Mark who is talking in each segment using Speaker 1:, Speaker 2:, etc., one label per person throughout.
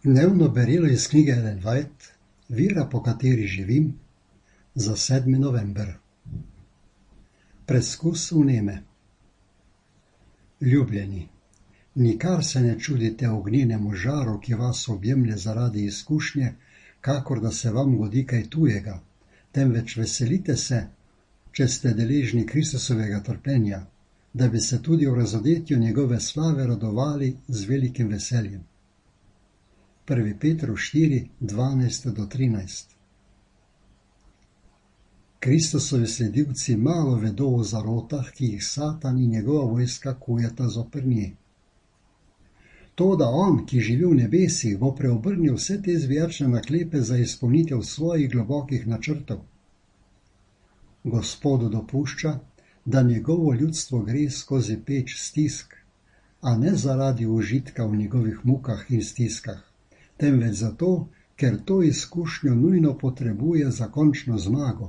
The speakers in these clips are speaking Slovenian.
Speaker 1: Dnevno berilo iz knjige Ellen White, Vera, po kateri živim, za 7. november. Preskus vneme. Ljubljeni, nikar se ne čudite ognjenemu žaru, ki vas objemlje zaradi izkušnje, kakor da se vam godi kaj tujega, temveč veselite se, če ste deležni Kristusovega trpljenja, da bi se tudi v razodetju njegove slave radovali z velikim veseljem. 1. Petrov 4, 12-13. Kristusovi sledilci malo vedo o zarotah, ki jih Satan in njegova vojska kujeta zoper nje. To, da on, ki živi v nebesih, bo preobrnil vse te zvijačne naklepe za izpolnitev svojih globokih načrtov. Gospodu dopušča, da njegovo ljudstvo gre skozi peč stisk, a ne zaradi užitka v njegovih mukah in stiskah, temveč zato, ker to izkušnjo nujno potrebuje za končno zmago.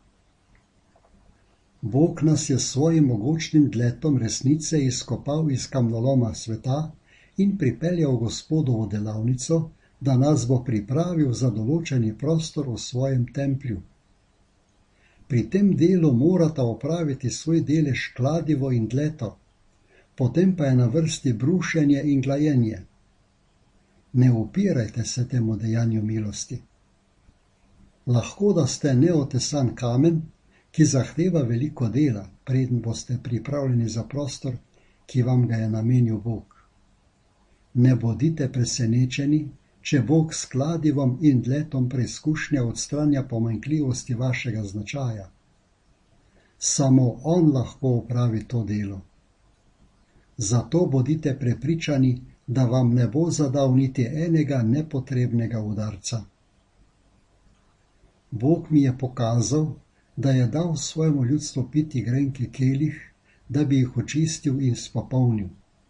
Speaker 1: Bog nas je s svojim mogočnim dletom resnice izkopal iz kamnoloma sveta in pripeljal Gospodovo delavnico, da nas bo pripravil za določeni prostor v svojem templju. Pri tem delu morata opraviti svoj delež kladivo in dleto, potem pa je na vrsti brušenje in glajenje. Ne upirajte se temu dejanju milosti. Lahko da ste neotesan kamen, ki zahteva veliko dela, preden boste pripravljeni za prostor, ki vam ga je namenil Bog. Ne bodite presenečeni, če Bog s kladivom in dletom preizkušnja odstranja pomanjkljivosti vašega značaja. Samo on lahko opravi to delo. Zato bodite prepričani, da vam ne bo zadal niti enega nepotrebnega udarca. Bog mi je pokazal, da je dal svojemu ljudstvu piti grenki kelih, da bi jih očistil in spopolnil.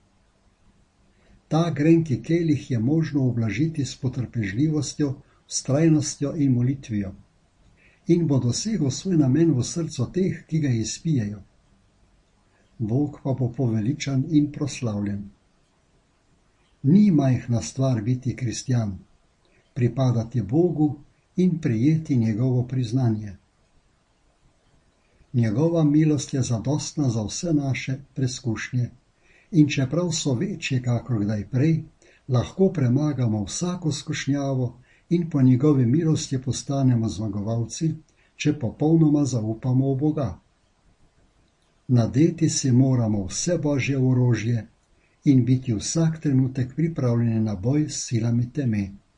Speaker 1: Ta grenki kelih je možno ublažiti s potrpežljivostjo, vztrajnostjo in molitvijo in bo dosegel svoj namen v srcu teh, ki ga izpijejo. Bog pa bo poveličan in proslavljen. Ni majhna stvar biti kristjan, pripadati Bogu in prejeti njegovo priznanje. Njegova milost je zadostna za vse naše preskušnje in čeprav so večje kakor kdaj prej, lahko premagamo vsako skušnjavo in po njegovi milosti postanemo zmagovalci, če popolnoma zaupamo v Boga. Nadeti si moramo vse Božje orožje in biti vsak trenutek pripravljeni na boj s silami teme.